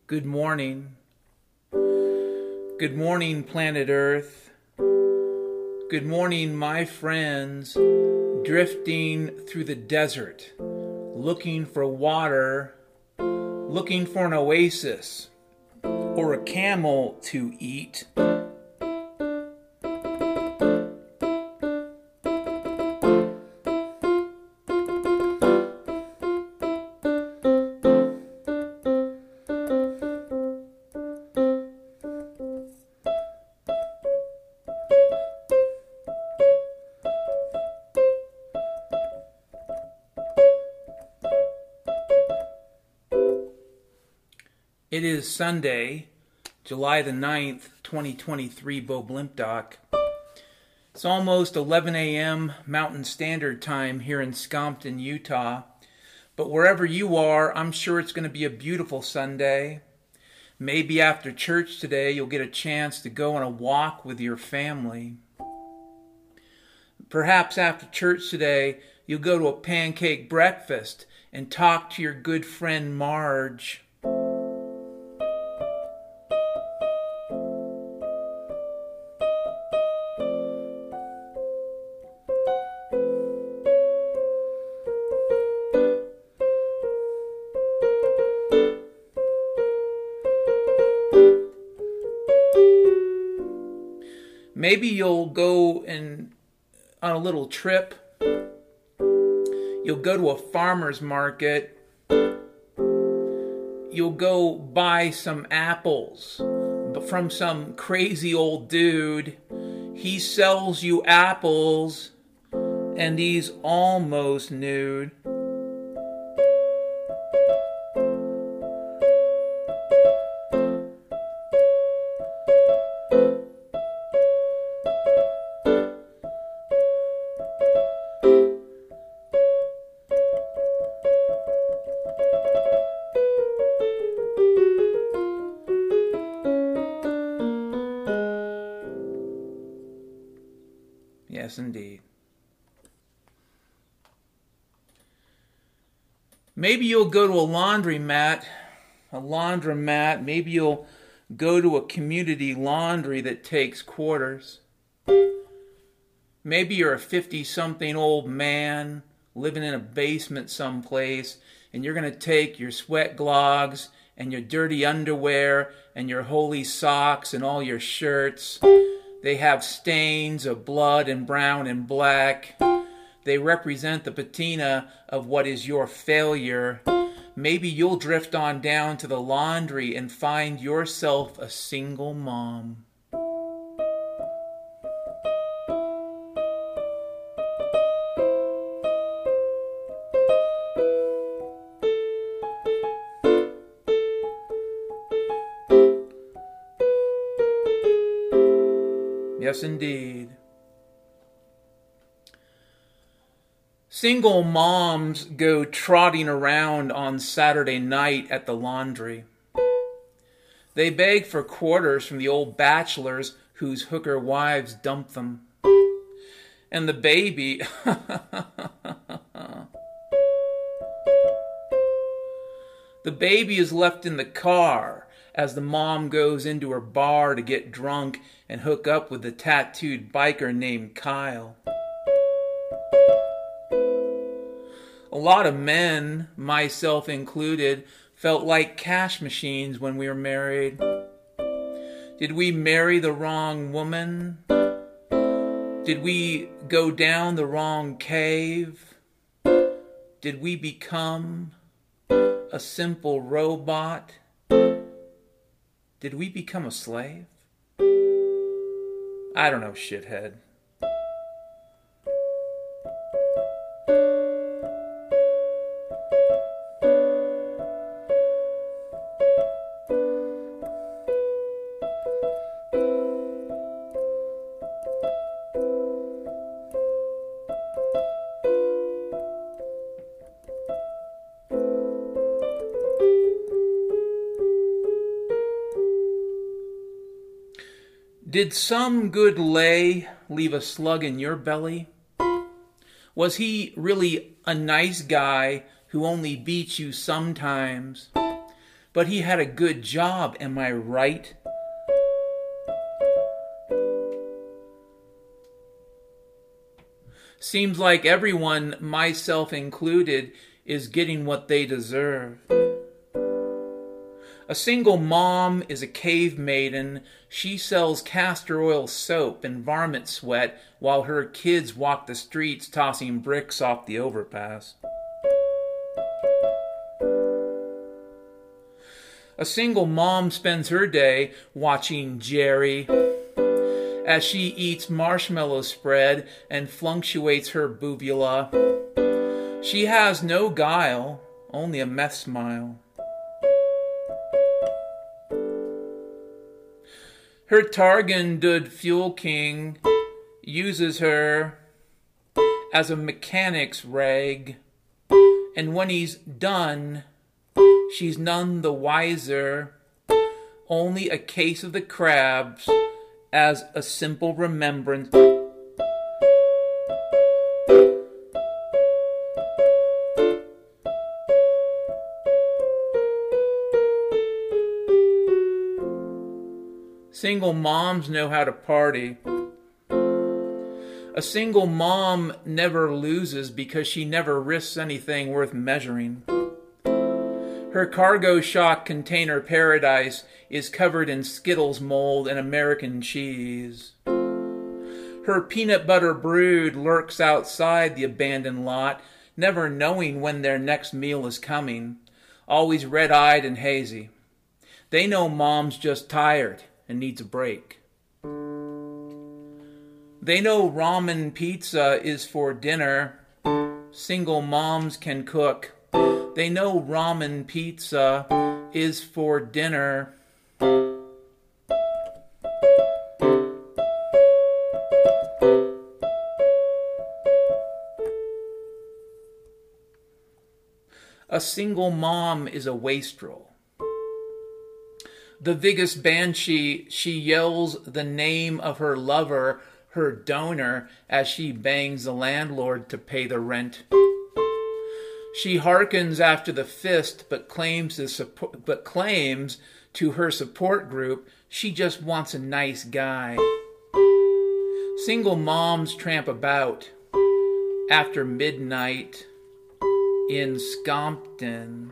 Good morning. Good morning, planet Earth. Good morning, my friends, drifting through the desert, looking for water, looking for an oasis, or a camel to eat. It is Sunday, July the 9th, 2023, Bo Blimpdock. It's almost 11 a.m. Mountain Standard Time here in Scompton, Utah. But wherever you are, I'm sure it's going to be a beautiful Sunday. Maybe after church today, you'll get a chance to go on a walk with your family. Perhaps after church today, you'll go to a pancake breakfast and talk to your good friend Marge. Maybe you'll go on a little trip. You'll go to a farmer's market. You'll go buy some apples from some crazy old dude. He sells you apples and he's almost nude. Yes, indeed. Maybe you'll go to a laundromat. Maybe you'll go to a community laundry that takes quarters. Maybe you're a 50-something old man living in a basement someplace, and you're going to take your sweat glogs and your dirty underwear and your holey socks and all your shirts. They have stains of blood and brown and black. They represent the patina of what is your failure. Maybe you'll drift on down to the laundry and find yourself a single mom. Yes, indeed. Single moms go trotting around on Saturday night at the laundry. They beg for quarters from the old bachelors whose hooker wives dump them. And the baby... The baby is left in the car as the mom goes into her bar to get drunk and hook up with the tattooed biker named Kyle. A lot of men, myself included, felt like cash machines when we were married. Did we marry the wrong woman? Did we go down the wrong cave? Did we become a simple robot? Did we become a slave? I don't know, shithead. Did some good lay leave a slug in your belly? Was he really a nice guy who only beats you sometimes, but he had a good job, am I right? Seems like everyone, myself included, is getting what they deserve. A single mom is a cave maiden. She sells castor oil soap and varmint sweat while her kids walk the streets tossing bricks off the overpass. A single mom spends her day watching Jerry as she eats marshmallow spread and fluctuates her buvula. She has no guile, only a meth smile. Her Targan Dud Fuel King uses her as a mechanic's rag, and when he's done, she's none the wiser, only a case of the crabs as a simple remembrance. Single moms know how to party. A single mom never loses because she never risks anything worth measuring. Her cargo shock container paradise is covered in Skittles mold and American cheese. Her peanut butter brood lurks outside the abandoned lot, never knowing when their next meal is coming, always red-eyed and hazy. They know mom's just tired and needs a break. They know ramen pizza is for dinner. Single moms can cook. They know ramen pizza is for dinner. A single mom is a wastrel. The biggest banshee, she yells the name of her lover, her donor, as she bangs the landlord to pay the rent. She hearkens after the fist, but claims to her support group she just wants a nice guy. Single moms tramp about after midnight in Scompton.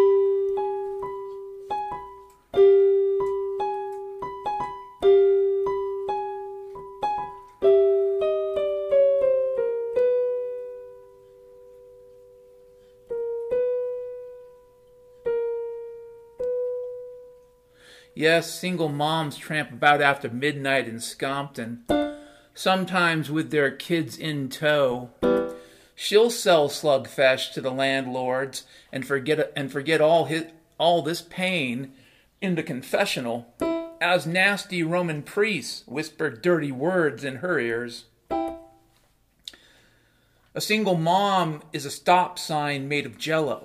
Yes, single moms tramp about after midnight in Scompton, sometimes with their kids in tow. She'll sell slugfesh to the landlords and forget all this pain in the confessional as nasty Roman priests whisper dirty words in her ears. A single mom is a stop sign made of jello.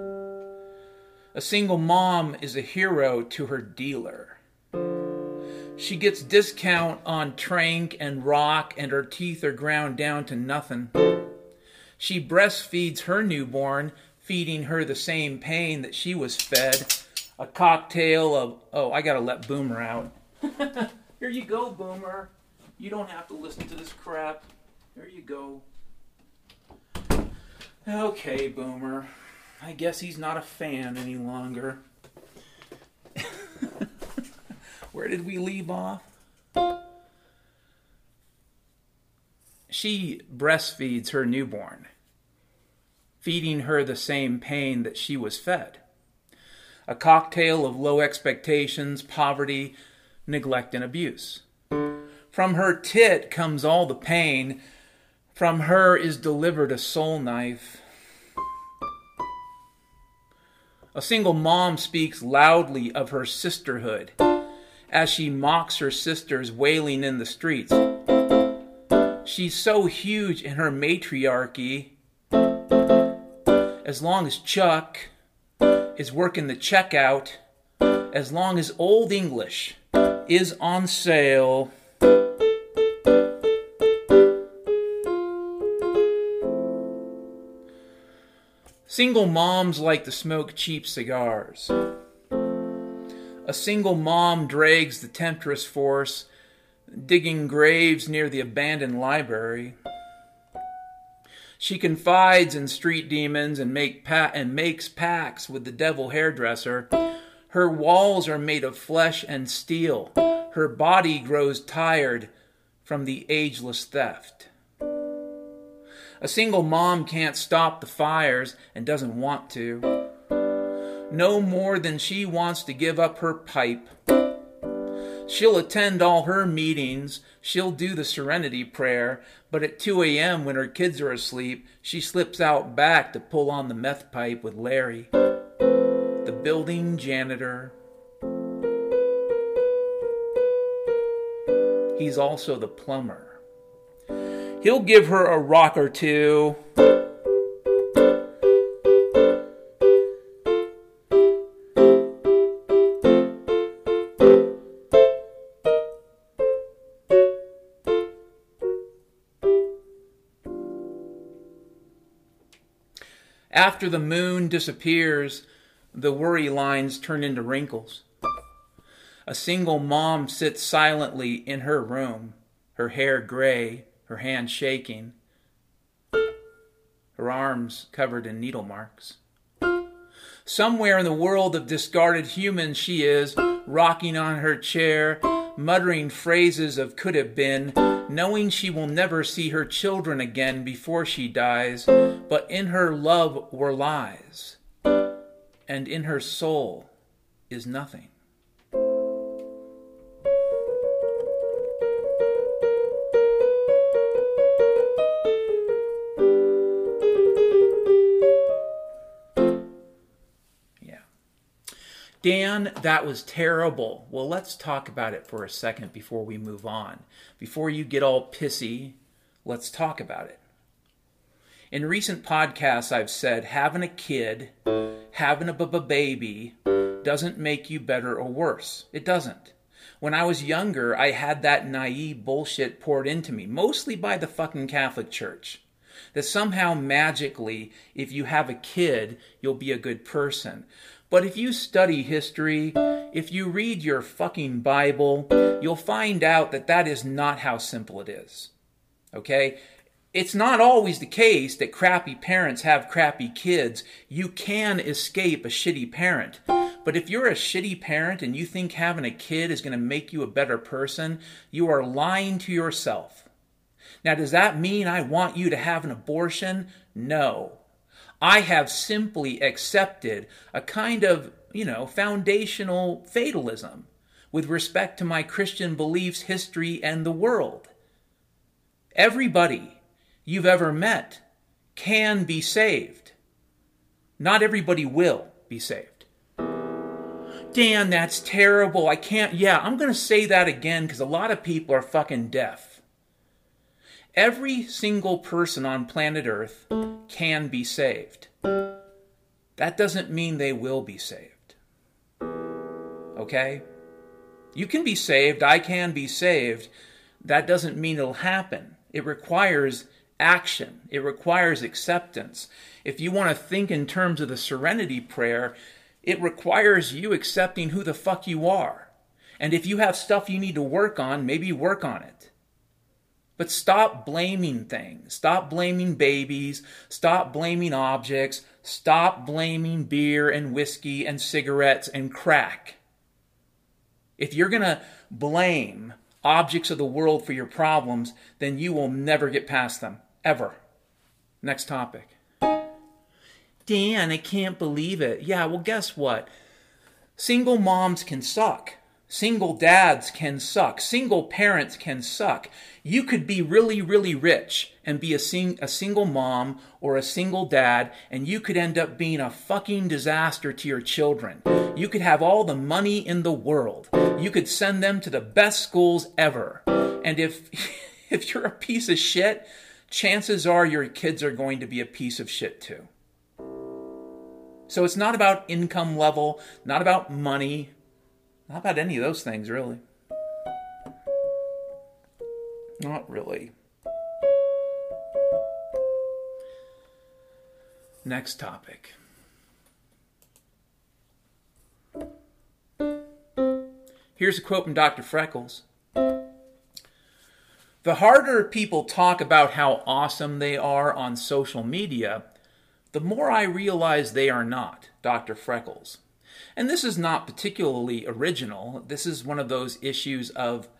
A single mom is a hero to her dealer. She gets discount on Trank and Rock, and her teeth are ground down to nothing. She breastfeeds her newborn, feeding her the same pain that she was fed. A cocktail of... Oh, I gotta let Boomer out. Here you go, Boomer. You don't have to listen to this crap. Here you go. Okay, Boomer. I guess he's not a fan any longer. Where did we leave off? She breastfeeds her newborn, feeding her the same pain that she was fed. A cocktail of low expectations, poverty, neglect, and abuse. From her tit comes all the pain. From her is delivered a soul knife. A single mom speaks loudly of her sisterhood as she mocks her sisters wailing in the streets. She's so huge in her matriarchy. As long as Chuck is working the checkout, as long as Old English is on sale, single moms like to smoke cheap cigars. A single mom drags the temptress force, digging graves near the abandoned library. She confides in street demons and makes pacts with the devil hairdresser. Her walls are made of flesh and steel. Her body grows tired from the ageless theft. A single mom can't stop the fires and doesn't want to. No more than she wants to give up her pipe. She'll attend all her meetings, she'll do the serenity prayer, but at 2 a.m. when her kids are asleep, she slips out back to pull on the meth pipe with Larry, the building janitor. He's also the plumber. He'll give her a rock or two. After the moon disappears, the worry lines turn into wrinkles. A single mom sits silently in her room, her hair gray, her hands shaking, her arms covered in needle marks. Somewhere in the world of discarded humans she is, rocking on her chair, muttering phrases of could have been, knowing she will never see her children again before she dies, but in her love were lies, and in her soul is nothing. Dan, that was terrible. Well, let's talk about it for a second before we move on. Before you get all pissy, let's talk about it. In recent podcasts, I've said having a kid, having a baby, doesn't make you better or worse. It doesn't. When I was younger, I had that naive bullshit poured into me, mostly by the fucking Catholic Church. That somehow magically, if you have a kid, you'll be a good person. But if you study history, if you read your fucking Bible, you'll find out that that is not how simple it is. Okay? It's not always the case that crappy parents have crappy kids. You can escape a shitty parent. But if you're a shitty parent and you think having a kid is going to make you a better person, you are lying to yourself. Now, does that mean I want you to have an abortion? No. I have simply accepted a kind of, foundational fatalism with respect to my Christian beliefs, history, and the world. Everybody you've ever met can be saved. Not everybody will be saved. Dan, that's terrible. I'm going to say that again because a lot of people are fucking deaf. Every single person on planet Earth can be saved. That doesn't mean they will be saved. Okay? You can be saved. I can be saved. That doesn't mean it'll happen. It requires action. It requires acceptance. If you want to think in terms of the serenity prayer, it requires you accepting who the fuck you are. And if you have stuff you need to work on, maybe work on it. But stop blaming things. Stop blaming babies. Stop blaming objects. Stop blaming beer and whiskey and cigarettes and crack. If you're going to blame objects of the world for your problems, then you will never get past them. Ever. Next topic. Dan, I can't believe it. Yeah, well, guess what? Single moms can suck. Single dads can suck. Single parents can suck. You could be really, really rich and be a single mom or a single dad, and you could end up being a fucking disaster to your children. You could have all the money in the world. You could send them to the best schools ever. And if you're a piece of shit, chances are your kids are going to be a piece of shit too. So it's not about income level, not about money, not about any of those things, really. Not really. Next topic. Here's a quote from Dr. Freckles. The harder people talk about how awesome they are on social media, the more I realize they are not, Dr. Freckles. And this is not particularly original. This is one of those issues of,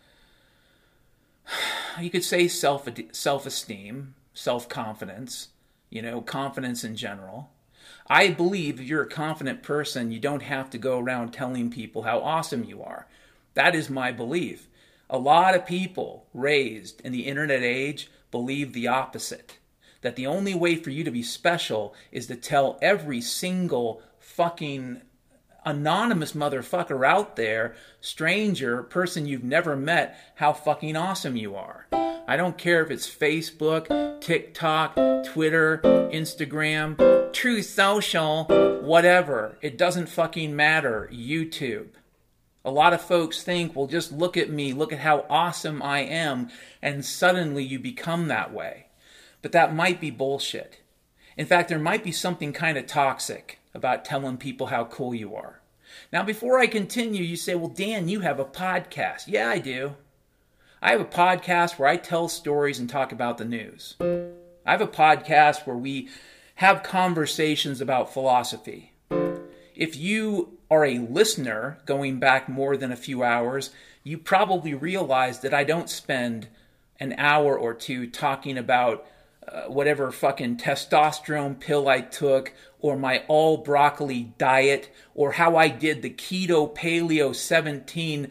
you could say, self-esteem, self-confidence, confidence in general. I believe if you're a confident person, you don't have to go around telling people how awesome you are. That is my belief. A lot of people raised in the internet age believe the opposite. That the only way for you to be special is to tell every single fucking anonymous motherfucker out there, stranger, person you've never met, how fucking awesome you are. I don't care if it's Facebook, TikTok, Twitter, Instagram, Truth Social, whatever. It doesn't fucking matter. YouTube. A lot of folks think, well, just look at me, look at how awesome I am, and suddenly you become that way. But that might be bullshit. In fact, there might be something kind of toxic about telling people how cool you are. Now, before I continue, you say, well, Dan, you have a podcast. Yeah, I do. I have a podcast where I tell stories and talk about the news. I have a podcast where we have conversations about philosophy. If you are a listener going back more than a few hours, you probably realize that I don't spend an hour or two talking about whatever fucking testosterone pill I took, or my all broccoli diet, or how I did the keto paleo 17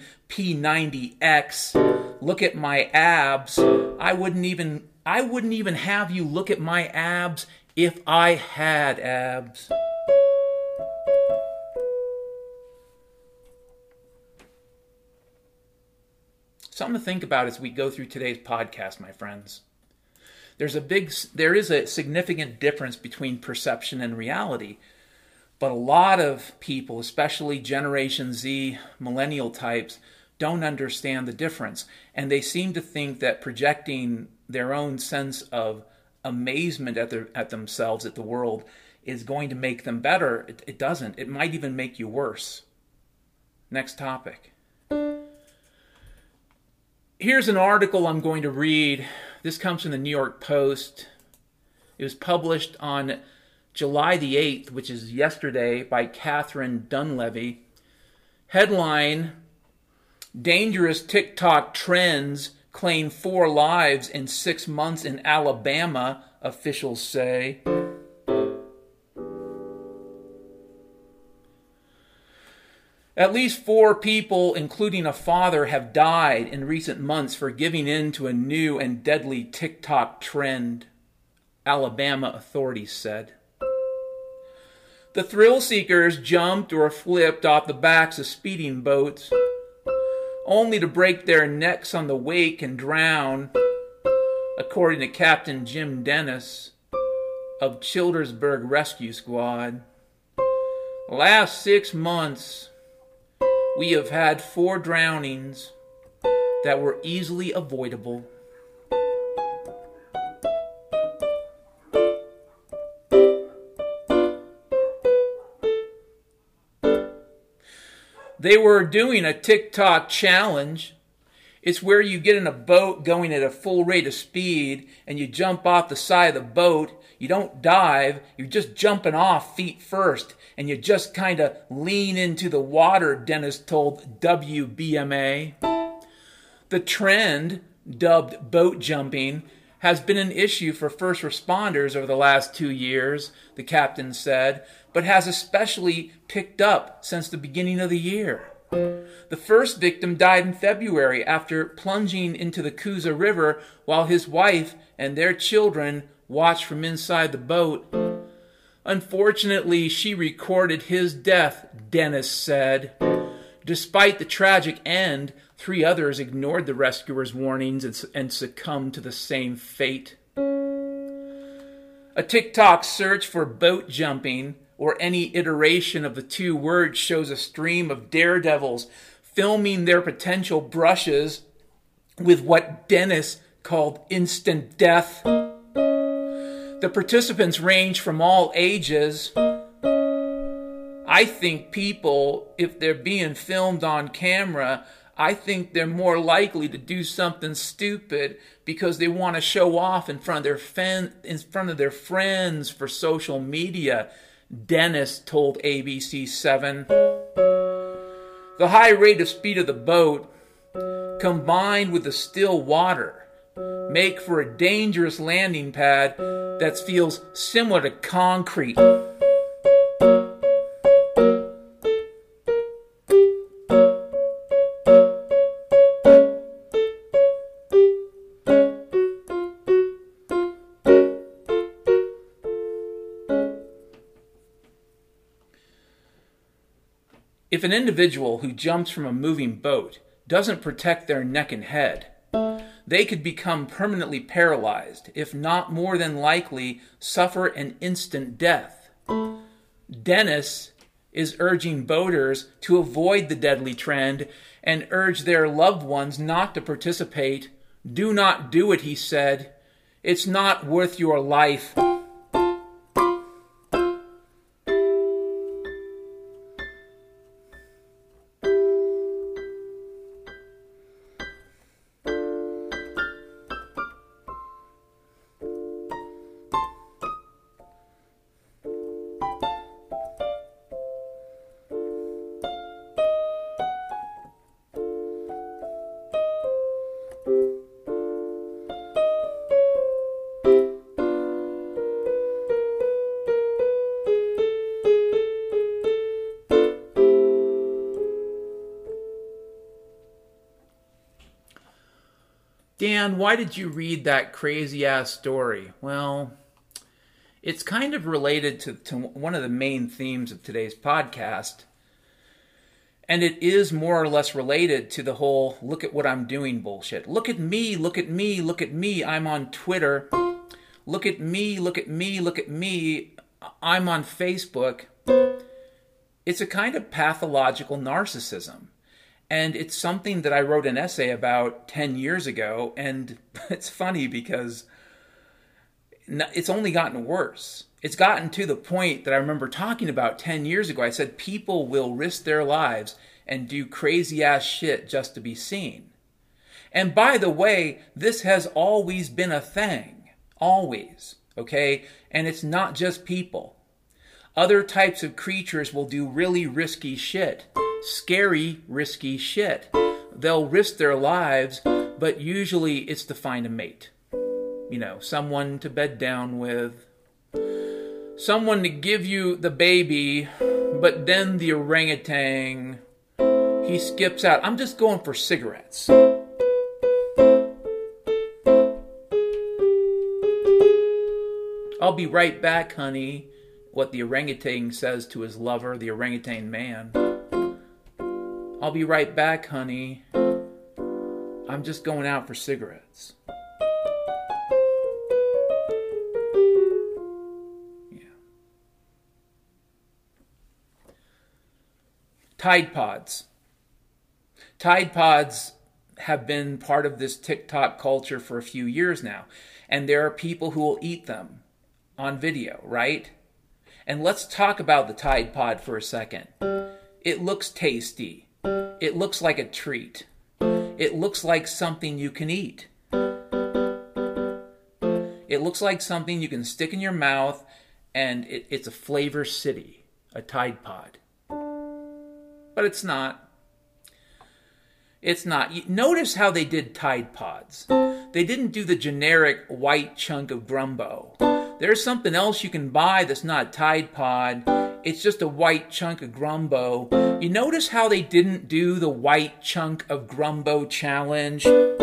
P90X. Look at my abs. I wouldn't even have you look at my abs if I had abs. Something to think about as we go through today's podcast, my friends. There is a significant difference between perception and reality, but a lot of people, especially Generation Z, millennial types, don't understand the difference, and they seem to think that projecting their own sense of amazement at themselves, at the world, is going to make them better. It doesn't. It might even make you worse. Next topic. Here's an article I'm going to read. This comes from the New York Post. It was published on July the 8th, which is yesterday, by Catherine Dunleavy. Headline, Dangerous TikTok Trends Claim 4 Lives in 6 Months in Alabama, officials say. At least 4 people, including a father, have died in recent months for giving in to a new and deadly TikTok trend, Alabama authorities said. The thrill seekers jumped or flipped off the backs of speeding boats, only to break their necks on the wake and drown, according to Captain Jim Dennis of Childersburg Rescue Squad. Last 6 months, we have had 4 drownings that were easily avoidable. They were doing a TikTok challenge. It's where you get in a boat going at a full rate of speed and you jump off the side of the boat. You don't dive, you're just jumping off feet first, and you just kind of lean into the water, Dennis told WBMA. The trend, dubbed boat jumping, has been an issue for first responders over the last 2 years, the captain said, but has especially picked up since the beginning of the year. The first victim died in February after plunging into the Coosa River while his wife and their children watched from inside the boat. Unfortunately, she recorded his death, Dennis said. Despite the tragic end, 3 others ignored the rescuers' warnings and succumbed to the same fate. A TikTok search for boat jumping, or any iteration of the 2 words, shows a stream of daredevils filming their potential brushes with what Dennis called instant death. The participants range from all ages. I think people, if they're being filmed on camera, I think they're more likely to do something stupid because they want to show off in front of their friends for social media, Dennis told ABC7. The high rate of speed of the boat, combined with the still water, make for a dangerous landing pad that feels similar to concrete. If an individual who jumps from a moving boat doesn't protect their neck and head, they could become permanently paralyzed, if not more than likely suffer an instant death. Dennis is urging boaters to avoid the deadly trend and urge their loved ones not to participate. Do not do it, he said. It's not worth your life. Dan, why did you read that crazy-ass story? Well, it's kind of related to one of the main themes of today's podcast. And it is more or less related to the whole look at what I'm doing bullshit. Look at me, look at me, look at me. I'm on Twitter. Look at me, look at me, look at me. I'm on Facebook. It's a kind of pathological narcissism. And it's something that I wrote an essay about 10 years ago, and it's funny because it's only gotten worse. It's gotten to the point that I remember talking about 10 years ago. I said people will risk their lives and do crazy-ass shit just to be seen. And by the way, this has always been a thing. Always. Okay? And it's not just people. Other types of creatures will do really risky shit. Scary, risky shit. They'll risk their lives, but usually it's to find a mate. You know, someone to bed down with. Someone to give you the baby, but then the orangutan, he skips out. I'm just going for cigarettes. I'll be right back, honey. What the orangutan says to his lover, the orangutan man. I'll be right back, honey. I'm just going out for cigarettes. Yeah. Tide Pods. Tide Pods have been part of this TikTok culture for a few years now. And there are people who will eat them on video, right? And let's talk about the Tide Pod for a second. It looks tasty. It looks like a treat. It looks like something you can eat. It looks like something you can stick in your mouth, and it's a flavor city, a Tide Pod. But it's not. It's not. Notice how they did Tide Pods. They didn't do the generic white chunk of Grumbo. There's something else you can buy that's not Tide Pod. It's just a white chunk of Grumbo. You notice how they didn't do the white chunk of Grumbo challenge?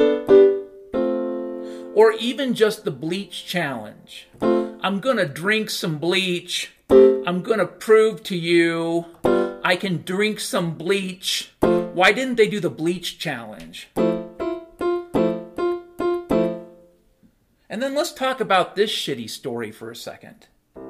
Or even just the bleach challenge. I'm gonna drink some bleach. I'm gonna prove to you I can drink some bleach. Why didn't they do the bleach challenge? And then let's talk about this shitty story for a second.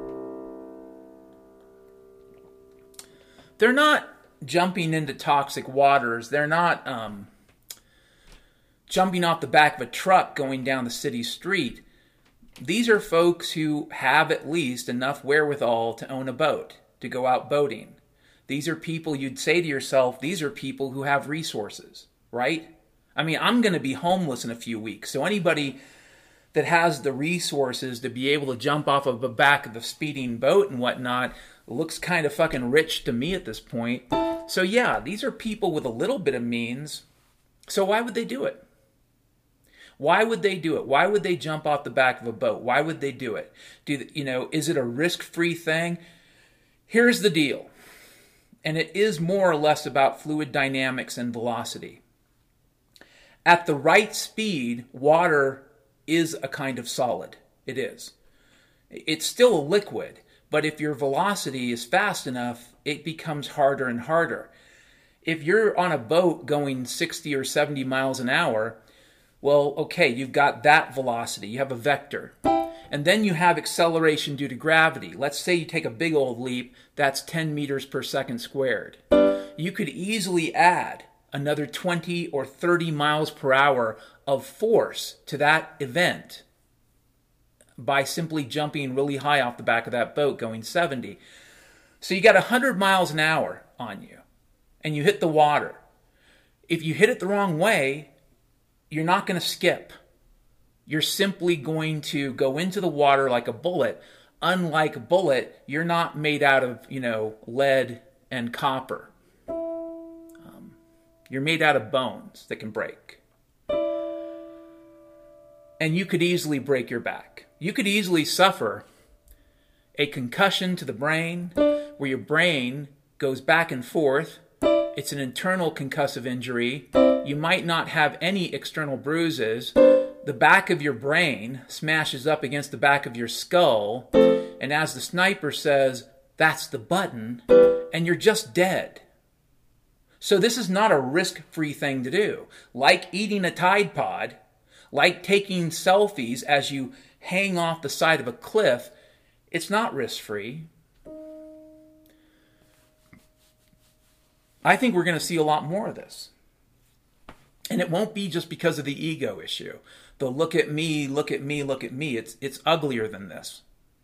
They're not jumping into toxic waters. They're not jumping off the back of a truck going down the city street. These are folks who have at least enough wherewithal to own a boat, to go out boating. These are people you'd say to yourself, these are people who have resources, right? I mean, I'm going to be homeless in a few weeks. So anybody that has the resources to be able to jump off of the back of the speeding boat and whatnot looks kind of fucking rich to me at this point. So yeah, these are people with a little bit of means. So why would they do it? Why would they do it? Why would they jump off the back of a boat? Why would they do it? Is it a risk-free thing? Here's the deal. And it is more or less about fluid dynamics and velocity. At the right speed, water is a kind of solid. It is. It's still a liquid, but if your velocity is fast enough, it becomes harder and harder. If you're on a boat going 60 or 70 miles an hour, well, okay, you've got that velocity. You have a vector. And then you have acceleration due to gravity. Let's say you take a big old leap, that's 10 meters per second squared. You could easily add another 20 or 30 miles per hour of force to that event by simply jumping really high off the back of that boat going 70. So you got 100 miles an hour on you, and you hit the water. If you hit it the wrong way, you're not going to skip. You're simply going to go into the water like a bullet. Unlike a bullet, you're not made out of, lead and copper. You're made out of bones that can break. And you could easily break your back. You could easily suffer a concussion to the brain where your brain goes back and forth. It's an internal concussive injury. You might not have any external bruises. The back of your brain smashes up against the back of your skull. And as the sniper says, that's the button. And you're just dead. So this is not a risk-free thing to do. Like eating a Tide Pod, like taking selfies as you hang off the side of a cliff, it's not risk-free. I think we're going to see a lot more of this. And it won't be just because of the ego issue. The look at me, look at me, look at me. It's uglier than this.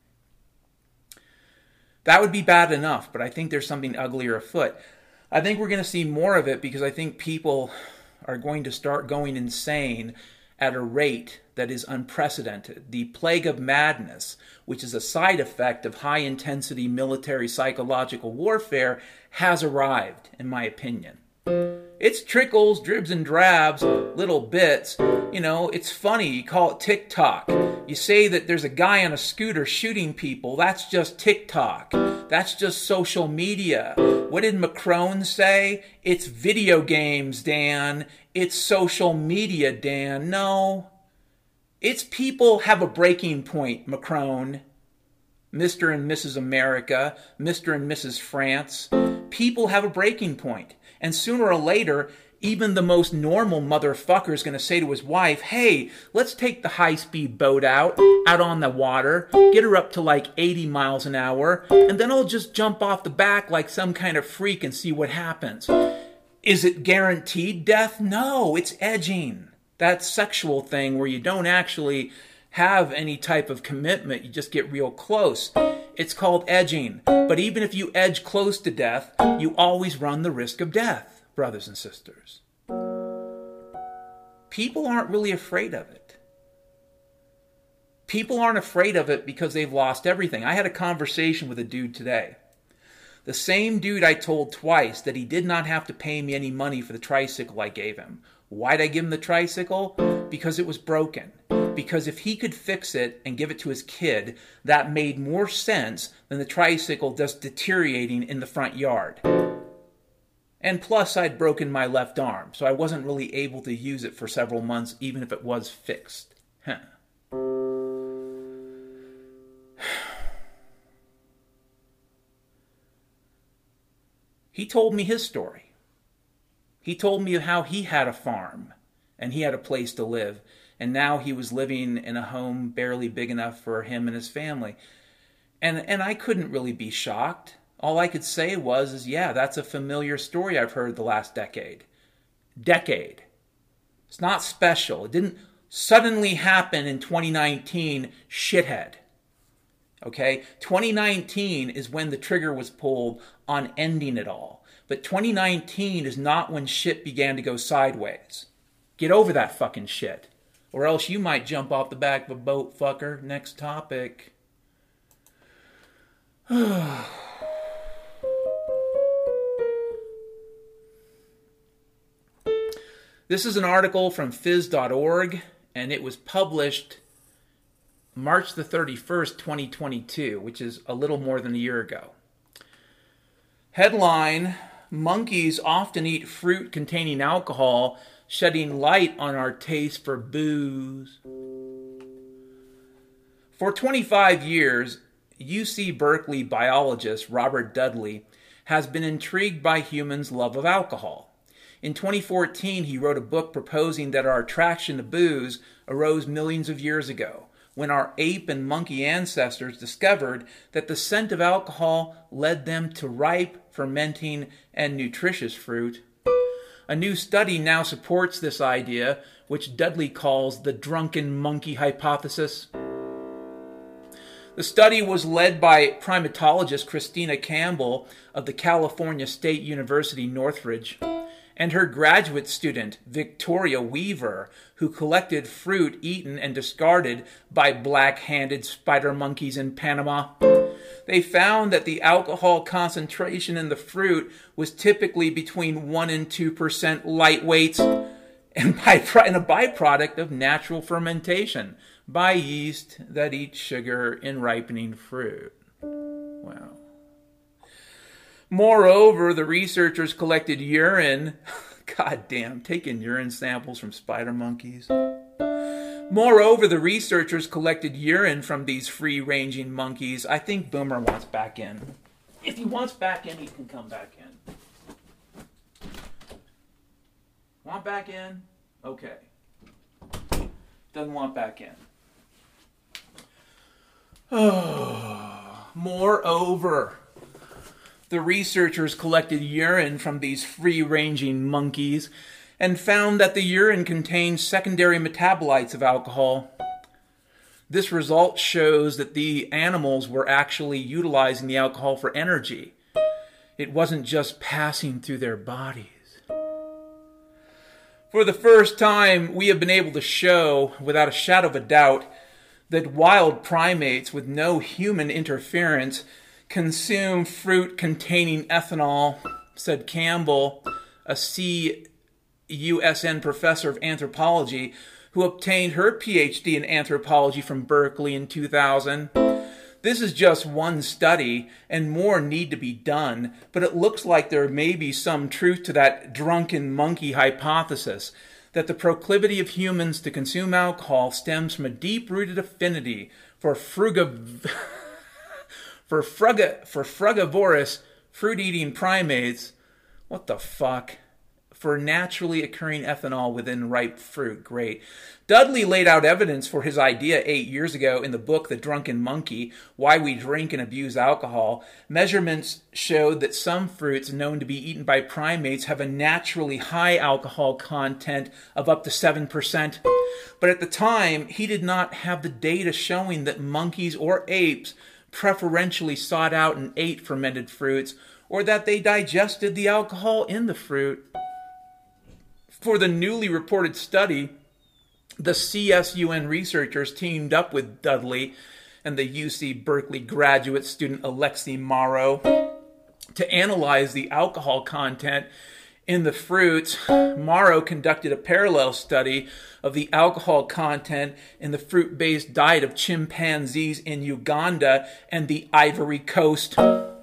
That would be bad enough, but I think there's something uglier afoot. I think we're going to see more of it because I think people are going to start going insane at a rate that is unprecedented. The plague of madness, which is a side effect of high-intensity military psychological warfare, has arrived, in my opinion. It's trickles, dribs and drabs, little bits. It's funny. You call it TikTok. You say that there's a guy on a scooter shooting people. That's just TikTok. That's just social media. What did Macron say? It's video games, Dan. It's social media, Dan. No. It's people have a breaking point, Macron. Mr. and Mrs. America, Mr. and Mrs. France. People have a breaking point. And sooner or later, even the most normal motherfucker is going to say to his wife, hey, let's take the high-speed boat out on the water, get her up to like 80 miles an hour, and then I'll just jump off the back like some kind of freak and see what happens. Is it guaranteed death? No, it's edging. That sexual thing where you don't actually have any type of commitment, you just get real close. It's called edging. But even if you edge close to death, you always run the risk of death, brothers and sisters. People aren't really afraid of it. People aren't afraid of it because they've lost everything. I had a conversation with a dude today. The same dude I told twice that he did not have to pay me any money for the tricycle I gave him. Why'd I give him the tricycle? Because it was broken. Because if he could fix it and give it to his kid, that made more sense than the tricycle just deteriorating in the front yard. And plus, I'd broken my left arm, so I wasn't really able to use it for several months, even if it was fixed. He told me his story. He told me how he had a farm, and he had a place to live, and now he was living in a home barely big enough for him and his family. And I couldn't really be shocked. All I could say was, yeah, that's a familiar story I've heard the last decade. It's not special. It didn't suddenly happen in 2019, shithead. Okay? 2019 is when the trigger was pulled on ending it all. But 2019 is not when shit began to go sideways. Get over that fucking shit. Or else you might jump off the back of a boat, fucker. Next topic. This is an article from phys.org, and it was published March the 31st, 2022, which is a little more than a year ago. Headline, monkeys often eat fruit containing alcohol, shedding light on our taste for booze. For 25 years, UC Berkeley biologist Robert Dudley has been intrigued by humans' love of alcohol. In 2014, he wrote a book proposing that our attraction to booze arose millions of years ago, when our ape and monkey ancestors discovered that the scent of alcohol led them to ripe, fermenting, and nutritious fruit. A new study now supports this idea, which Dudley calls the drunken monkey hypothesis. The study was led by primatologist Christina Campbell of the California State University, Northridge, and her graduate student, Victoria Weaver, who collected fruit eaten and discarded by black-handed spider monkeys in Panama. They found that the alcohol concentration in the fruit was typically between 1 and 2% lightweights, and a byproduct of natural fermentation by yeast that eats sugar in ripening fruit. Wow. Moreover, the researchers collected urine. Goddamn, taking urine samples from spider monkeys. Moreover, the researchers collected urine from these free-ranging monkeys. I think Boomer wants back in. If he wants back in, he can come back in. Want back in? Okay. Doesn't want back in. Moreover, the researchers collected urine from these free-ranging monkeys and found that the urine contained secondary metabolites of alcohol. This result shows that the animals were actually utilizing the alcohol for energy. It wasn't just passing through their bodies. For the first time, we have been able to show, without a shadow of a doubt, that wild primates with no human interference consume fruit containing ethanol, said Campbell, a CUSN professor of anthropology who obtained her PhD in anthropology from Berkeley in 2000. This is just one study, and more need to be done, but it looks like there may be some truth to that drunken monkey hypothesis, that the proclivity of humans to consume alcohol stems from a deep-rooted affinity for frugivorous, fruit-eating primates. What the fuck? For naturally occurring ethanol within ripe fruit. Great. Dudley laid out evidence for his idea 8 years ago in the book The Drunken Monkey, Why We Drink and Abuse Alcohol. Measurements showed that some fruits known to be eaten by primates have a naturally high alcohol content of up to 7%. But at the time, he did not have the data showing that monkeys or apes preferentially sought out and ate fermented fruits, or that they digested the alcohol in the fruit. For the newly reported study, the CSUN researchers teamed up with Dudley and the UC Berkeley graduate student Alexi Morrow to analyze the alcohol content in the fruits. Morrow conducted a parallel study of the alcohol content in the fruit-based diet of chimpanzees in Uganda and the Ivory Coast.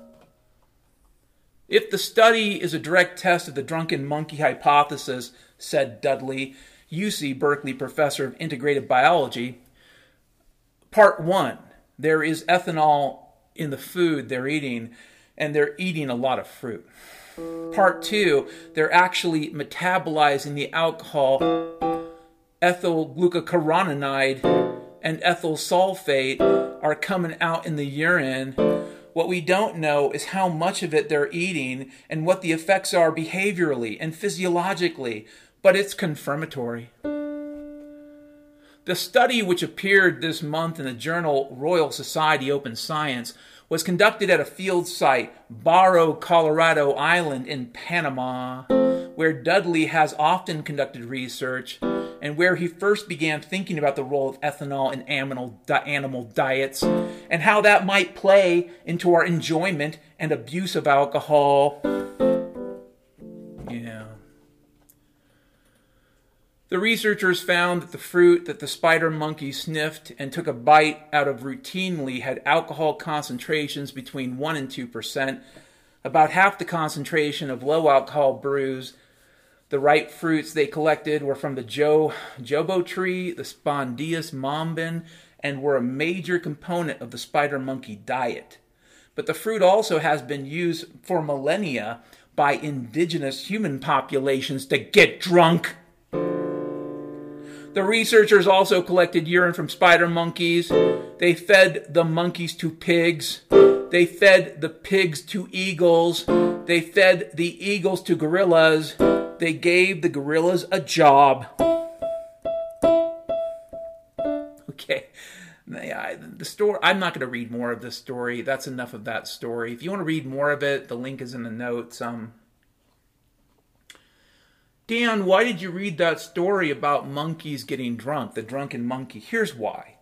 If the study is a direct test of the drunken monkey hypothesis, said Dudley, UC Berkeley professor of integrative biology, Part 1, there is ethanol in the food they're eating, and they're eating a lot of fruit. Part 2, they're actually metabolizing the alcohol, ethyl glucuronide and ethyl sulfate are coming out in the urine. What we don't know is how much of it they're eating and what the effects are behaviorally and physiologically, but it's confirmatory. The The study, which appeared this month in the journal Royal Society Open Science, was conducted at a field site, Barro, Colorado Island in Panama, where Dudley has often conducted research and where he first began thinking about the role of ethanol in animal diets and how that might play into our enjoyment and abuse of alcohol. Yeah. The researchers found that the fruit that the spider monkey sniffed and took a bite out of routinely had alcohol concentrations between 1 and 2%, about half the concentration of low alcohol brews. The ripe fruits they collected were from the jobo tree, the Spondius mombin, and were a major component of the spider monkey diet. But the fruit also has been used for millennia by indigenous human populations to get drunk. The researchers also collected urine from spider monkeys. They fed the monkeys to pigs. They fed the pigs to eagles. They fed the eagles to gorillas. They gave the gorillas a job. Okay. The story, I'm not going to read more of this story. That's enough of that story. If you want to read more of it, the link is in the notes. Dan, why did you read that story about monkeys getting drunk, the drunken monkey? Here's why.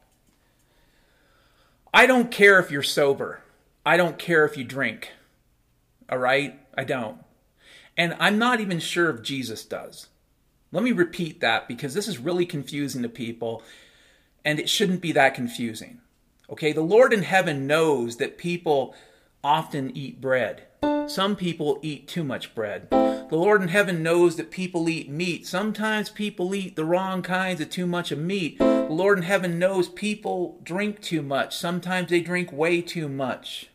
I don't care if you're sober. I don't care if you drink. All right? I don't. And I'm not even sure if Jesus does. Let me repeat that because this is really confusing to people, and it shouldn't be that confusing. Okay? The Lord in heaven knows that people often eat bread. Some people eat too much bread. The Lord in heaven knows that people eat meat. Sometimes people eat the wrong kinds of too much of meat. The Lord in heaven knows people drink too much. Sometimes they drink way too much.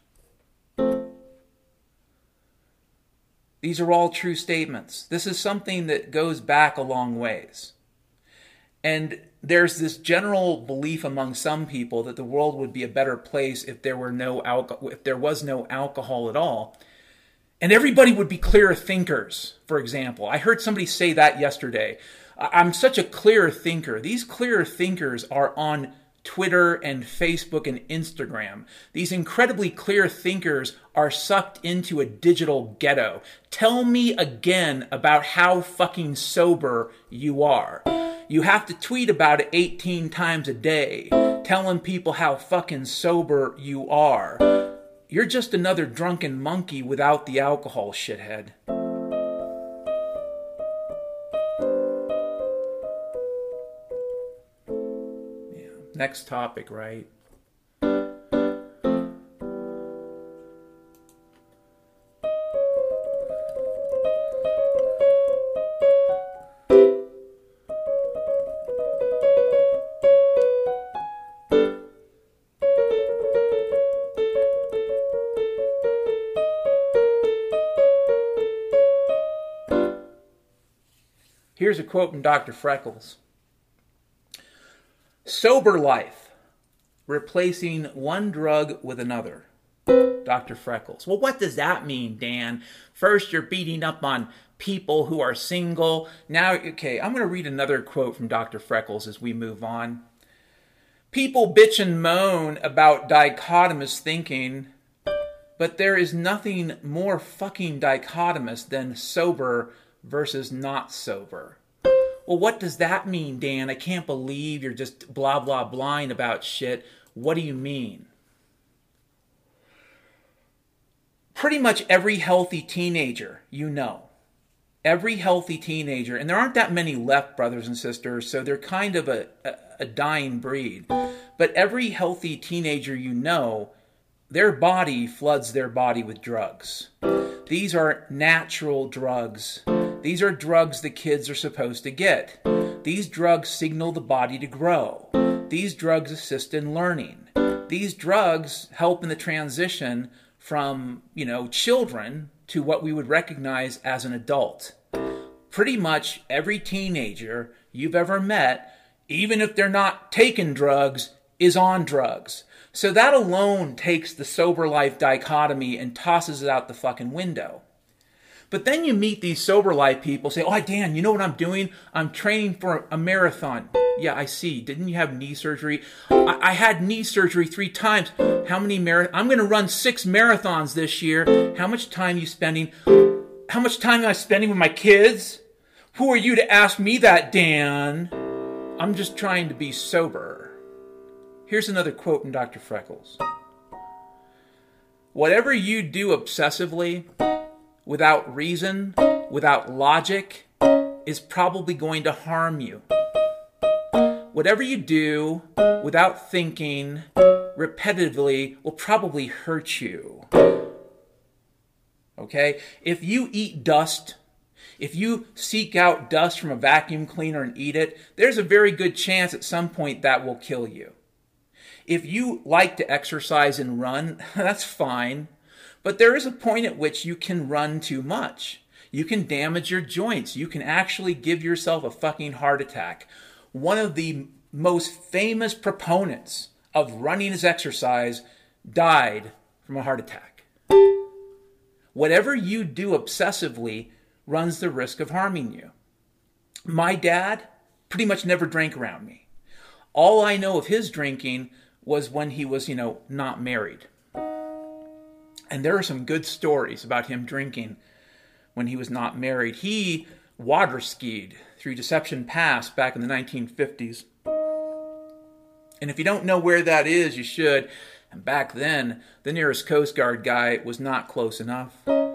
These are all true statements. This is something that goes back a long ways. And there's this general belief among some people that the world would be a better place if there was no alcohol at all. And everybody would be clear thinkers, for example. I heard somebody say that yesterday. I'm such a clear thinker. These clear thinkers are on Twitter and Facebook and Instagram. These incredibly clear thinkers are sucked into a digital ghetto. Tell me again about how fucking sober you are. You have to tweet about it 18 times a day, telling people how fucking sober you are. You're just another drunken monkey without the alcohol, shithead. Yeah. Next topic, right? Here's a quote from Dr. Freckles. Sober life, replacing one drug with another. Dr. Freckles. Well, what does that mean, Dan? First, you're beating up on people who are single. Now, okay, I'm going to read another quote from Dr. Freckles as we move on. People bitch and moan about dichotomous thinking, but there is nothing more fucking dichotomous than sober versus not sober. Well, what does that mean, Dan? I can't believe you're just blah, blah, blahing about shit. What do you mean? Pretty much every healthy teenager, you know. Every healthy teenager, and there aren't that many left, brothers and sisters, so they're kind of a dying breed. But every healthy teenager you know, their body floods their body with drugs. These are natural drugs. These are drugs the kids are supposed to get. These drugs signal the body to grow. These drugs assist in learning. These drugs help in the transition from, children to what we would recognize as an adult. Pretty much every teenager you've ever met, even if they're not taking drugs, is on drugs. So that alone takes the sober life dichotomy and tosses it out the fucking window. But then you meet these sober life people say, oh, Dan, you know what I'm doing? I'm training for a marathon. Yeah, I see. Didn't you have knee surgery? I had knee surgery 3 times. How many I'm going to run 6 marathons this year. How much time are you spending? How much time am I spending with my kids? Who are you to ask me that, Dan? I'm just trying to be sober. Here's another quote from Dr. Freckles. Whatever you do obsessively, without reason, without logic, is probably going to harm you. Whatever you do without thinking repetitively will probably hurt you. Okay? If you eat dust, if you seek out dust from a vacuum cleaner and eat it, there's a very good chance at some point that will kill you. If you like to exercise and run, that's fine. But there is a point at which you can run too much. You can damage your joints. You can actually give yourself a fucking heart attack. One of the most famous proponents of running as exercise died from a heart attack. Whatever you do obsessively runs the risk of harming you. My dad pretty much never drank around me. All I know of his drinking was when he was, not married. And there are some good stories about him drinking when he was not married. He water skied through Deception Pass back in the 1950s. And if you don't know where that is, you should. And back then, the nearest Coast Guard guy was not close enough.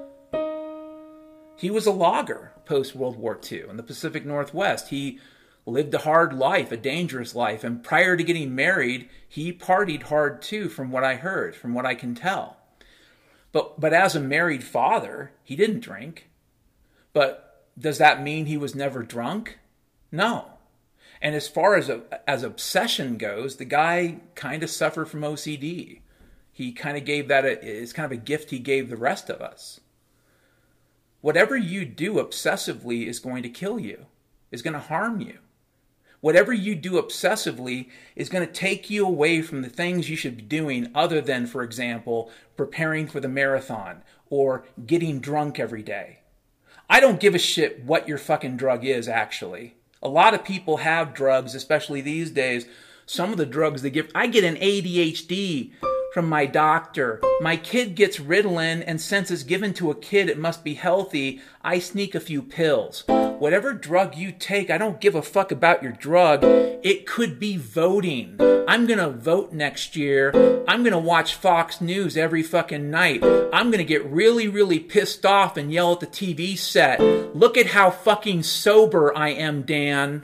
He was a logger post-World War II in the Pacific Northwest. He lived a hard life, a dangerous life. And prior to getting married, he partied hard too, from what I heard, from what I can tell. But as a married father, he didn't drink. But does that mean he was never drunk? No. And as far as obsession goes, the guy kind of suffered from OCD. He kind of gave that, it's kind of a gift he gave the rest of us. Whatever you do obsessively is going to kill you, is going to harm you. Whatever you do obsessively is going to take you away from the things you should be doing other than, for example, preparing for the marathon or getting drunk every day. I don't give a shit what your fucking drug is, actually. A lot of people have drugs, especially these days. Some of the drugs they give, I get an ADHD from my doctor. My kid gets Ritalin, and since it's given to a kid, it must be healthy. I sneak a few pills. Whatever drug you take, I don't give a fuck about your drug. It could be voting. I'm gonna vote next year. I'm gonna watch Fox News every fucking night. I'm gonna get really, really pissed off and yell at the TV set. Look at how fucking sober I am, Dan.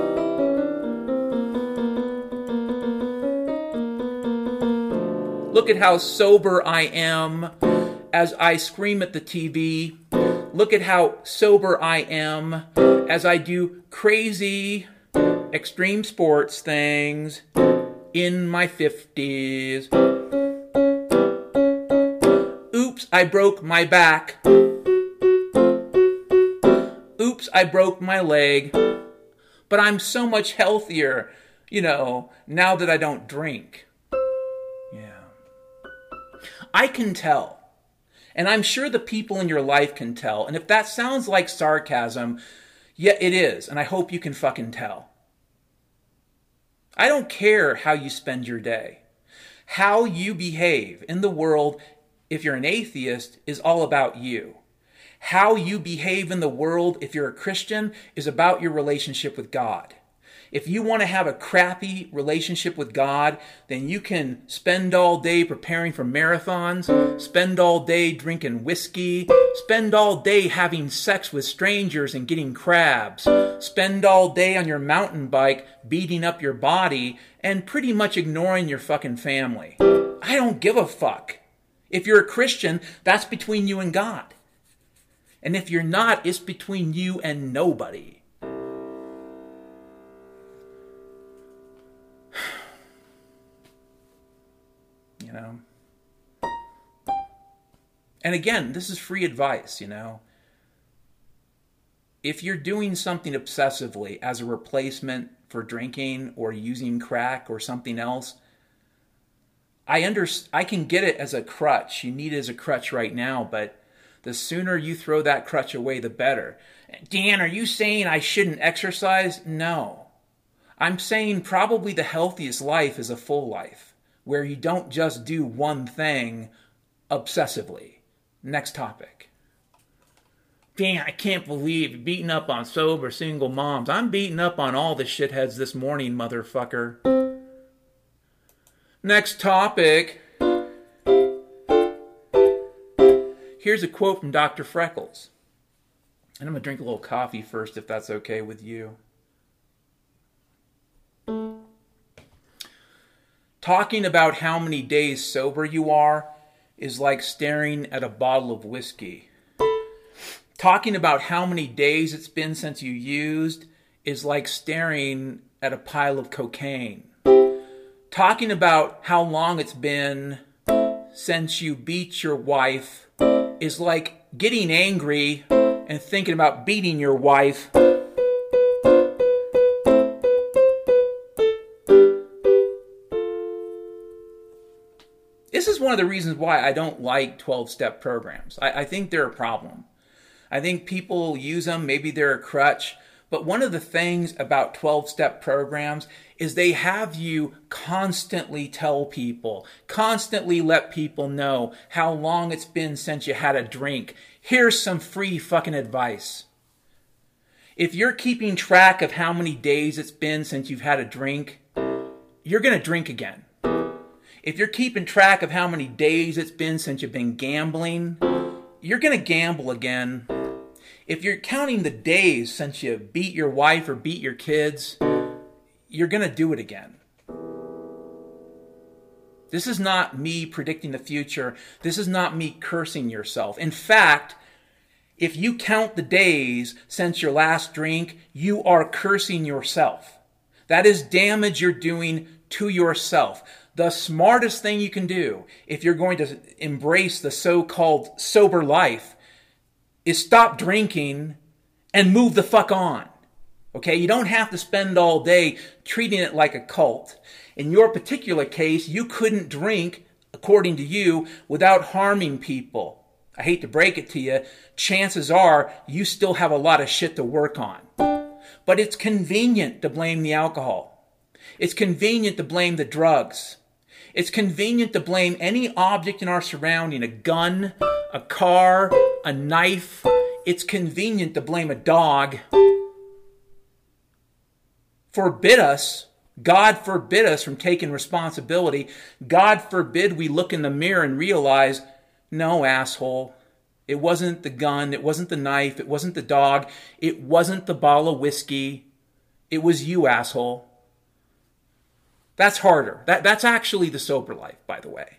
Look at how sober I am as I scream at the TV. Look at how sober I am as I do crazy extreme sports things in my 50s. Oops, I broke my back. Oops, I broke my leg. But I'm so much healthier, now that I don't drink. I can tell. And I'm sure the people in your life can tell. And if that sounds like sarcasm, yeah, it is. And I hope you can fucking tell. I don't care how you spend your day. How you behave in the world, if you're an atheist, is all about you. How you behave in the world, if you're a Christian, is about your relationship with God. If you want to have a crappy relationship with God, then you can spend all day preparing for marathons, spend all day drinking whiskey, spend all day having sex with strangers and getting crabs, spend all day on your mountain bike beating up your body, and pretty much ignoring your fucking family. I don't give a fuck. If you're a Christian, that's between you and God. And if you're not, it's between you and nobody. And again, this is free advice, If you're doing something obsessively as a replacement for drinking or using crack or something else, I can get it as a crutch. You need it as a crutch right now, but the sooner you throw that crutch away, the better. Dan, are you saying I shouldn't exercise? No. I'm saying probably the healthiest life is a full life, where you don't just do one thing obsessively. Next topic. Dang, I can't believe you're beating up on sober single moms. I'm beating up on all the shitheads this morning, motherfucker. Next topic. Here's a quote from Dr. Freckles. And I'm going to drink a little coffee first, if that's okay with you. Talking about how many days sober you are is like staring at a bottle of whiskey. Talking about how many days it's been since you used is like staring at a pile of cocaine. Talking about how long it's been since you beat your wife is like getting angry and thinking about beating your wife. This is one of the reasons why I don't like 12-step programs. I think they're a problem. I think people use them, maybe they're a crutch. But one of the things about 12-step programs is they have you constantly tell people, constantly let people know how long it's been since you had a drink. Here's some free fucking advice. If you're keeping track of how many days it's been since you've had a drink, you're going to drink again. If you're keeping track of how many days it's been since you've been gambling, you're going to gamble again. If you're counting the days since you beat your wife or beat your kids, you're going to do it again. This is not me predicting the future. This is not me cursing yourself. In fact, if you count the days since your last drink, you are cursing yourself. That is damage you're doing to yourself. The smartest thing you can do if you're going to embrace the so-called sober life is stop drinking and move the fuck on. Okay? You don't have to spend all day treating it like a cult. In your particular case, you couldn't drink, according to you, without harming people. I hate to break it to you, chances are you still have a lot of shit to work on. But it's convenient to blame the alcohol. It's convenient to blame the drugs. It's convenient to blame any object in our surrounding, a gun, a car, a knife. It's convenient to blame a dog. God forbid us from taking responsibility. God forbid we look in the mirror and realize, no, asshole, it wasn't the gun, it wasn't the knife, it wasn't the dog, it wasn't the bottle of whiskey, it was you, asshole. That's harder. That's actually the sober life, by the way.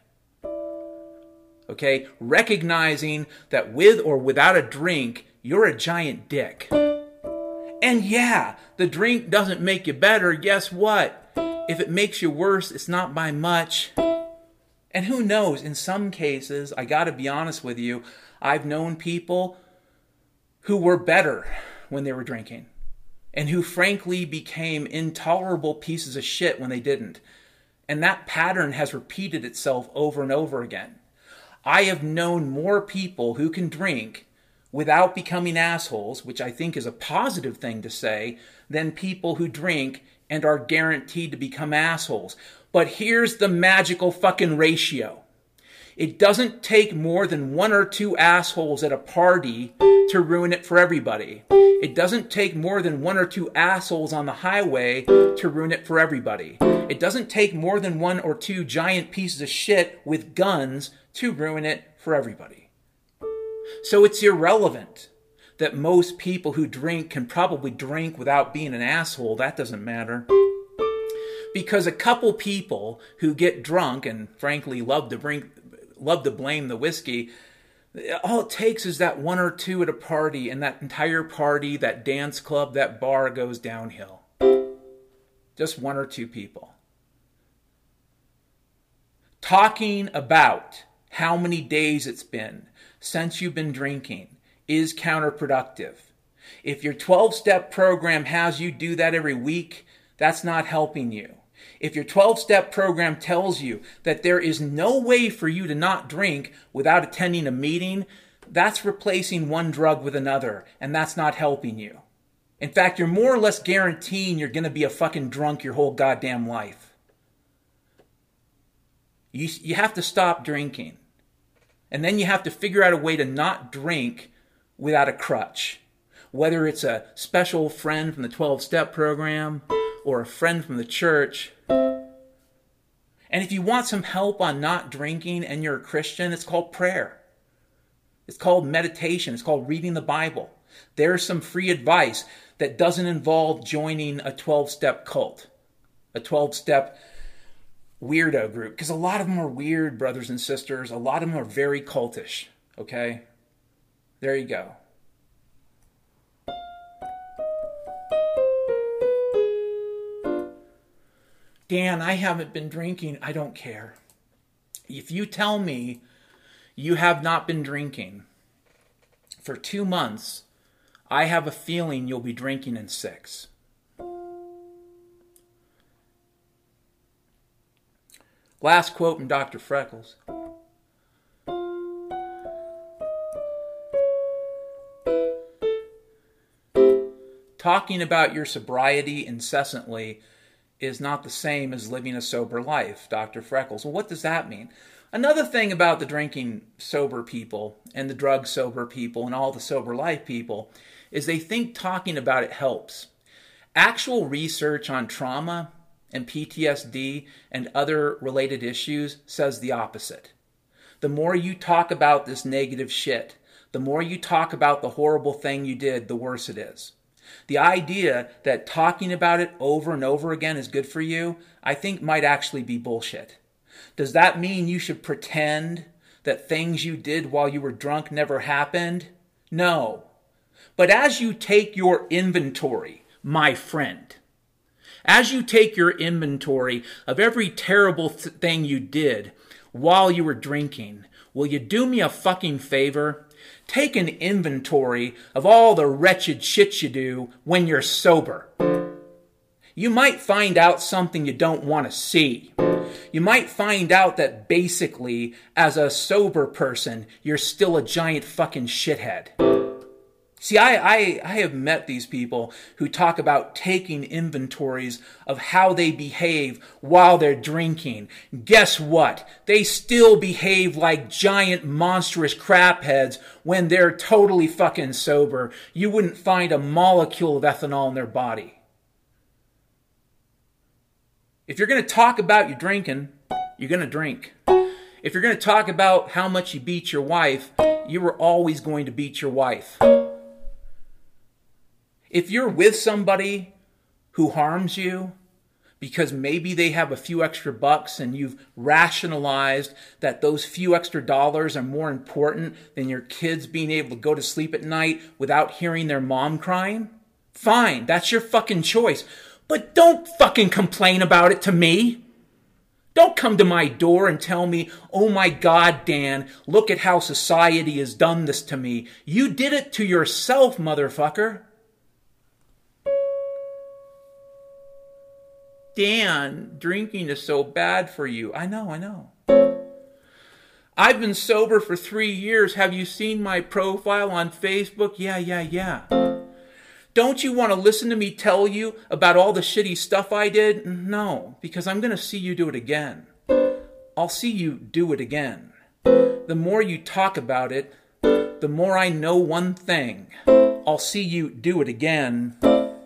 Okay? Recognizing that with or without a drink, you're a giant dick. And yeah, the drink doesn't make you better. Guess what? If it makes you worse, it's not by much. And who knows, in some cases, I gotta be honest with you, I've known people who were better when they were drinking. And who frankly became intolerable pieces of shit when they didn't. And that pattern has repeated itself over and over again. I have known more people who can drink without becoming assholes, which I think is a positive thing to say, than people who drink and are guaranteed to become assholes. But here's the magical fucking ratio. It doesn't take more than one or two assholes at a party to ruin it for everybody. It doesn't take more than one or two assholes on the highway to ruin it for everybody. It doesn't take more than one or two giant pieces of shit with guns to ruin it for everybody. So it's irrelevant that most people who drink can probably drink without being an asshole. That doesn't matter. Because a couple people who get drunk and frankly love to blame the whiskey, all it takes is that one or two at a party, and that entire party, that dance club, that bar goes downhill. Just one or two people. Talking about how many days it's been since you've been drinking is counterproductive. If your 12-step program has you do that every week, that's not helping you. If your 12-step program tells you that there is no way for you to not drink without attending a meeting, that's replacing one drug with another, and that's not helping you. In fact, you're more or less guaranteeing you're going to be a fucking drunk your whole goddamn life. You have to stop drinking. And then you have to figure out a way to not drink without a crutch. Whether it's a special friend from the 12-step program or a friend from the church. And if you want some help on not drinking and you're a Christian, it's called prayer. It's called meditation. It's called reading the Bible. There's some free advice that doesn't involve joining a 12-step cult, a 12-step weirdo group. Because a lot of them are weird, brothers and sisters. A lot of them are very cultish, okay? There you go. Dan, I haven't been drinking. I don't care. If you tell me you have not been drinking for 2 months, I have a feeling you'll be drinking in 6. Last quote from Dr. Freckles. Talking about your sobriety incessantly is not the same as living a sober life, Dr. Freckles. Well, what does that mean? Another thing about the drinking sober people and the drug sober people and all the sober life people is they think talking about it helps. Actual research on trauma and PTSD and other related issues says the opposite. The more you talk about this negative shit, the more you talk about the horrible thing you did, the worse it is. The idea that talking about it over and over again is good for you, I think might actually be bullshit. Does that mean you should pretend that things you did while you were drunk never happened? No. But as you take your inventory, my friend, as you take your inventory of every terrible thing you did while you were drinking, will you do me a fucking favor? Take an inventory of all the wretched shit you do when you're sober. You might find out something you don't want to see. You might find out that basically, as a sober person, you're still a giant fucking shithead. See, I have met these people who talk about taking inventories of how they behave while they're drinking. Guess what? They still behave like giant monstrous crapheads when they're totally fucking sober. You wouldn't find a molecule of ethanol in their body. If you're going to talk about your drinking, you're going to drink. If you're going to talk about how much you beat your wife, you were always going to beat your wife. If you're with somebody who harms you because maybe they have a few extra bucks and you've rationalized that those few extra dollars are more important than your kids being able to go to sleep at night without hearing their mom crying, fine, that's your fucking choice. But don't fucking complain about it to me. Don't come to my door and tell me, oh my God, Dan, look at how society has done this to me. You did it to yourself, motherfucker. Dan, drinking is so bad for you. I know. I've been sober for 3 years. Have you seen my profile on Facebook? Yeah. Don't you want to listen to me tell you about all the shitty stuff I did? No, because I'm going to see you do it again. I'll see you do it again. The more you talk about it, the more I know one thing. I'll see you do it again.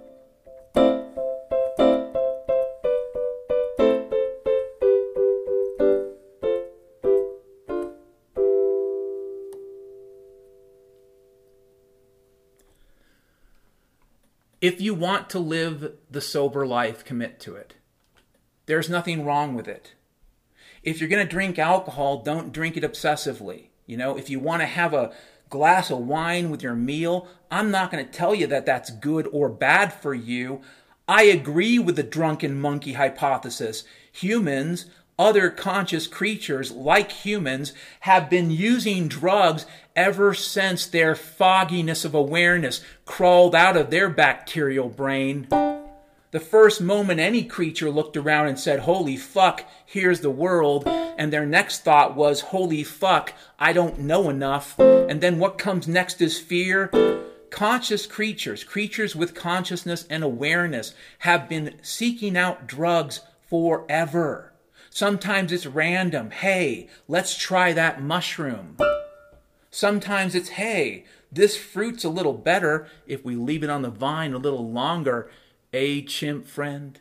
If you want to live the sober life, commit to it. There's nothing wrong with it. If you're going to drink alcohol, don't drink it obsessively. If you want to have a glass of wine with your meal, I'm not going to tell you that that's good or bad for you. I agree with the drunken monkey hypothesis. Humans, other conscious creatures like humans, have been using drugs ever since their fogginess of awareness crawled out of their bacterial brain. The first moment any creature looked around and said, holy fuck, here's the world, and their next thought was, holy fuck, I don't know enough. And then what comes next is fear. conscious creatures, creatures with consciousness and awareness, have been seeking out drugs forever. Sometimes it's random. Hey, let's try that mushroom. Sometimes it's, hey, this fruit's a little better if we leave it on the vine a little longer. Chimp friend.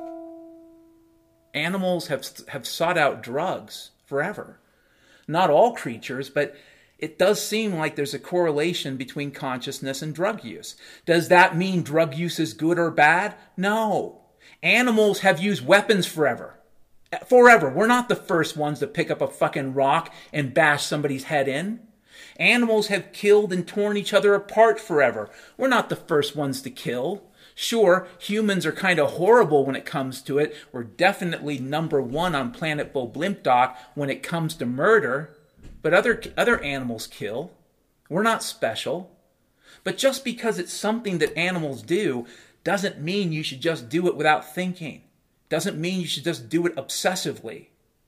Animals have sought out drugs forever. Not all creatures, but it does seem like there's a correlation between consciousness and drug use. Does that mean drug use is good or bad? No. Animals have used weapons forever. Forever. We're not the first ones to pick up a fucking rock and bash somebody's head in. Animals have killed and torn each other apart forever. We're not the first ones to kill. Sure, humans are kind of horrible when it comes to it. We're definitely number one on Planet Boblimpdoc when it comes to murder. But other animals kill. We're not special. But just because it's something that animals do doesn't mean you should just do it without thinking. Doesn't mean you should just do it obsessively.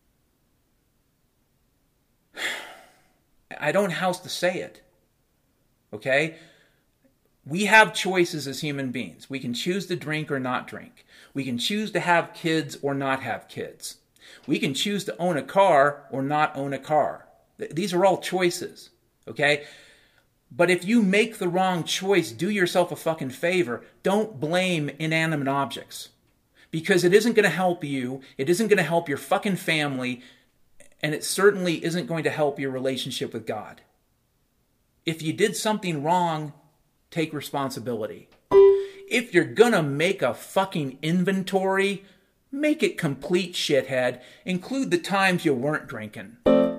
I don't know how else to say it. Okay? We have choices as human beings. We can choose to drink or not drink. We can choose to have kids or not have kids. We can choose to own a car or not own a car. These are all choices. Okay? But if you make the wrong choice, do yourself a fucking favor. Don't blame inanimate objects. Because it isn't going to help you. It isn't going to help your fucking family. And it certainly isn't going to help your relationship with God. If you did something wrong, take responsibility. If you're gonna make a fucking inventory, make it complete, shithead. Include the times you weren't drinking. And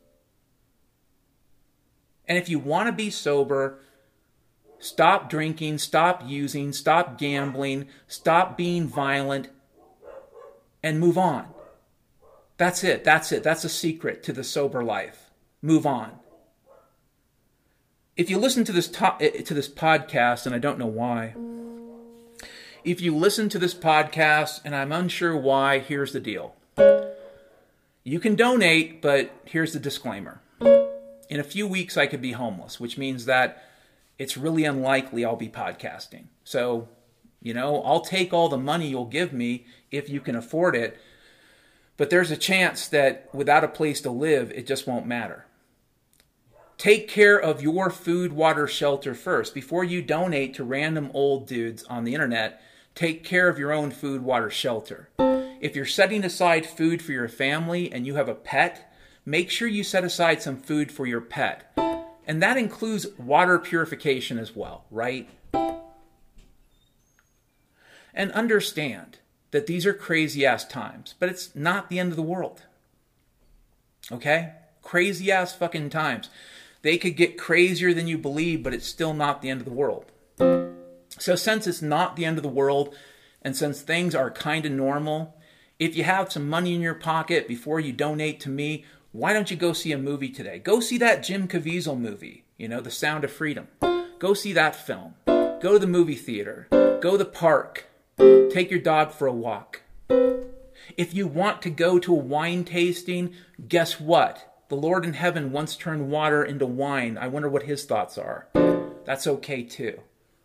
if you want to be sober, stop drinking, stop using, stop gambling, stop being violent, and move on. That's it. That's a secret to the sober life. Move on. If you listen to this podcast, and I don't know why, if you listen to this podcast and I'm unsure why, here's the deal. You can donate, but here's the disclaimer. In a few weeks, I could be homeless, which means that it's really unlikely I'll be podcasting. So, I'll take all the money you'll give me if you can afford it, but there's a chance that without a place to live, it just won't matter. Take care of your food, water, shelter first. Before you donate to random old dudes on the internet, take care of your own food, water, shelter. If you're setting aside food for your family and you have a pet, make sure you set aside some food for your pet. And that includes water purification as well, right? And understand that these are crazy-ass times, but it's not the end of the world. Okay? Crazy-ass fucking times. They could get crazier than you believe, but it's still not the end of the world. So since it's not the end of the world, and since things are kind of normal, if you have some money in your pocket before you donate to me, why don't you go see a movie today? Go see that Jim Caviezel movie, The Sound of Freedom. Go see that film. Go to the movie theater. Go to the park. Take your dog for a walk. If you want to go to a wine tasting, guess what? The Lord in heaven once turned water into wine. I wonder what his thoughts are. That's okay too.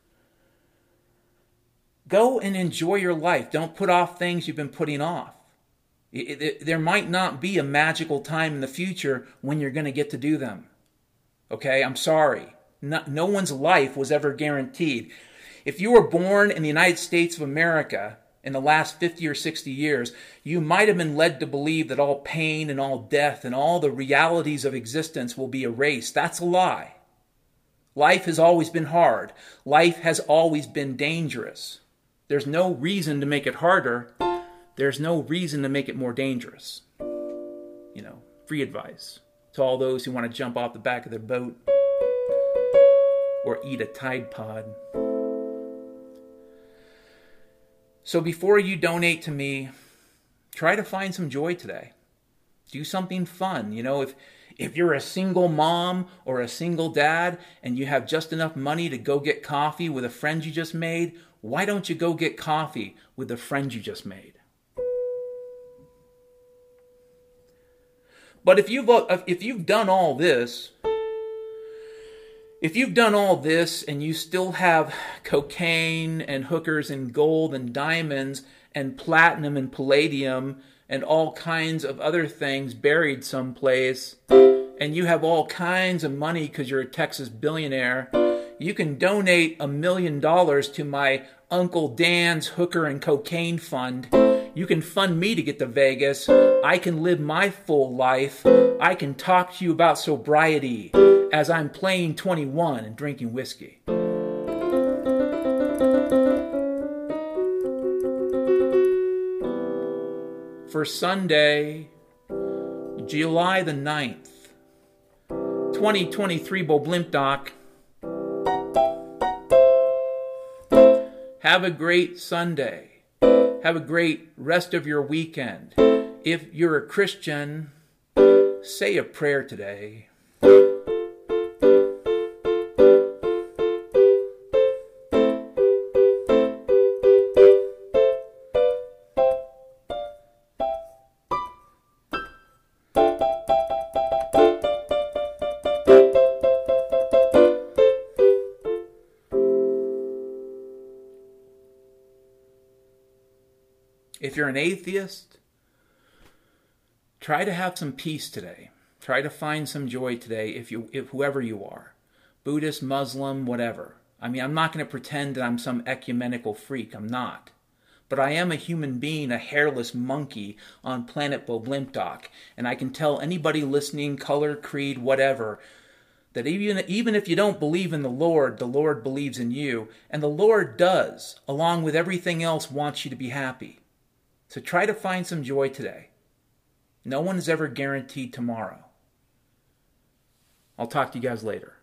Go and enjoy your life. Don't put off things you've been putting off. There might not be a magical time in the future when you're going to get to do them. Okay, I'm sorry. No one's life was ever guaranteed. If you were born in the United States of America in the last 50 or 60 years, you might have been led to believe that all pain and all death and all the realities of existence will be erased. That's a lie. Life has always been hard. Life has always been dangerous. There's no reason to make it harder. There's no reason to make it more dangerous. Free advice to all those who want to jump off the back of their boat or eat a Tide Pod. So before you donate to me, try to find some joy today. Do something fun. If you're a single mom or a single dad and you have just enough money to go get coffee with a friend you just made, why don't you go get coffee with the friend you just made? But if you've done all this, If you've done all this and you still have cocaine and hookers and gold and diamonds and platinum and palladium and all kinds of other things buried someplace, and you have all kinds of money because you're a Texas billionaire, you can donate $1 million to my Uncle Dan's Hooker and Cocaine Fund. You can fund me to get to Vegas. I can live my full life. I can talk to you about sobriety as I'm playing 21 and drinking whiskey. For Sunday, July the 9th, 2023, Bo Blimp Doc. Have a great Sunday. Have a great rest of your weekend. If you're a Christian, say a prayer today. If you're an atheist, try to have some peace today. Try to find some joy today if whoever you are, Buddhist, Muslim, whatever. I mean, I'm not going to pretend that I'm some ecumenical freak. I'm not. But I am a human being, a hairless monkey on planet Bo Blimp Doc. And I can tell anybody listening, color, creed, whatever, that even if you don't believe in the Lord believes in you. And the Lord does, along with everything else, wants you to be happy. So try to find some joy today. No one is ever guaranteed tomorrow. I'll talk to you guys later.